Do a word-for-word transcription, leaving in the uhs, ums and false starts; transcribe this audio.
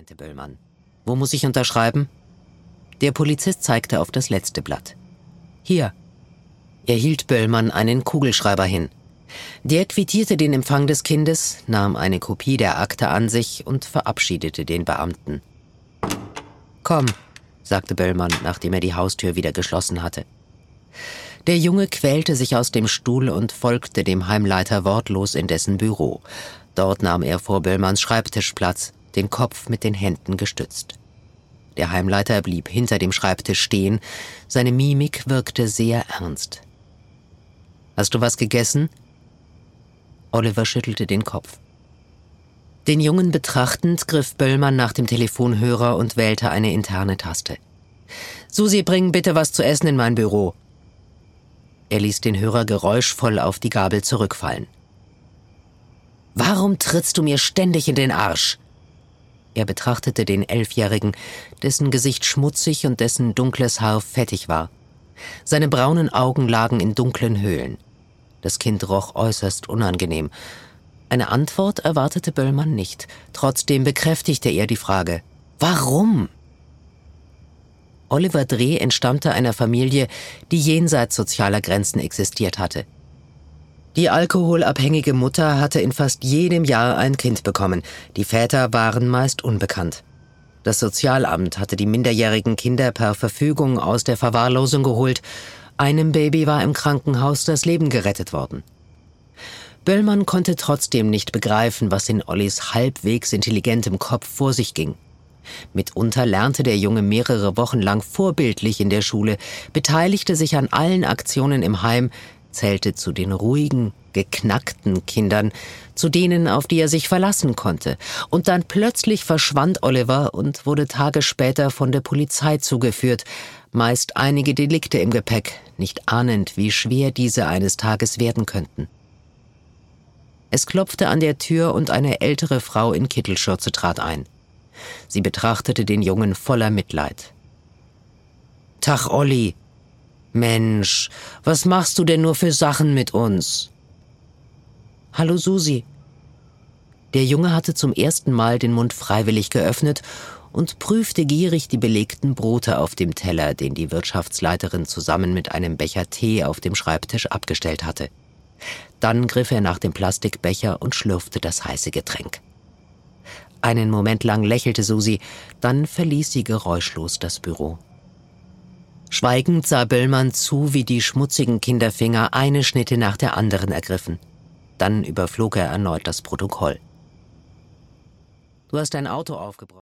meinte Böllmann. »Wo muss ich unterschreiben?« Der Polizist zeigte auf das letzte Blatt. »Hier.« Er hielt Böllmann einen Kugelschreiber hin. Der quittierte den Empfang des Kindes, nahm eine Kopie der Akte an sich und verabschiedete den Beamten. »Komm«, sagte Böllmann, nachdem er die Haustür wieder geschlossen hatte. Der Junge quälte sich aus dem Stuhl und folgte dem Heimleiter wortlos in dessen Büro. Dort nahm er vor Böllmanns Schreibtisch Platz, den Kopf mit den Händen gestützt. Der Heimleiter blieb hinter dem Schreibtisch stehen, seine Mimik wirkte sehr ernst. »Hast du was gegessen?« Oliver schüttelte den Kopf. Den Jungen betrachtend griff Böllmann nach dem Telefonhörer und wählte eine interne Taste. »Susi, bring bitte was zu essen in mein Büro.« Er ließ den Hörer geräuschvoll auf die Gabel zurückfallen. »Warum trittst du mir ständig in den Arsch?« Er betrachtete den Elfjährigen, dessen Gesicht schmutzig und dessen dunkles Haar fettig war. Seine braunen Augen lagen in dunklen Höhlen. Das Kind roch äußerst unangenehm. Eine Antwort erwartete Böllmann nicht. Trotzdem bekräftigte er die Frage. »Warum?« Oliver Dreh entstammte einer Familie, die jenseits sozialer Grenzen existiert hatte. Die alkoholabhängige Mutter hatte in fast jedem Jahr ein Kind bekommen. Die Väter waren meist unbekannt. Das Sozialamt hatte die minderjährigen Kinder per Verfügung aus der Verwahrlosung geholt. Einem Baby war im Krankenhaus das Leben gerettet worden. Böllmann konnte trotzdem nicht begreifen, was in Ollis halbwegs intelligentem Kopf vor sich ging. Mitunter lernte der Junge mehrere Wochen lang vorbildlich in der Schule, beteiligte sich an allen Aktionen im Heim, zählte zu den ruhigen, geknackten Kindern, zu denen, auf die er sich verlassen konnte. Und dann plötzlich verschwand Oliver und wurde Tage später von der Polizei zugeführt, meist einige Delikte im Gepäck, nicht ahnend, wie schwer diese eines Tages werden könnten. Es klopfte an der Tür und eine ältere Frau in Kittelschürze trat ein. Sie betrachtete den Jungen voller Mitleid. »Tag, Olli. Mensch, was machst du denn nur für Sachen mit uns?« »Hallo, Susi.« Der Junge hatte zum ersten Mal den Mund freiwillig geöffnet und prüfte gierig die belegten Brote auf dem Teller, den die Wirtschaftsleiterin zusammen mit einem Becher Tee auf dem Schreibtisch abgestellt hatte. Dann griff er nach dem Plastikbecher und schlürfte das heiße Getränk. Einen Moment lang lächelte Susi, dann verließ sie geräuschlos das Büro. Schweigend sah Böllmann zu, wie die schmutzigen Kinderfinger eine Schnitte nach der anderen ergriffen. Dann überflog er erneut das Protokoll. »Du hast dein Auto aufgebracht.«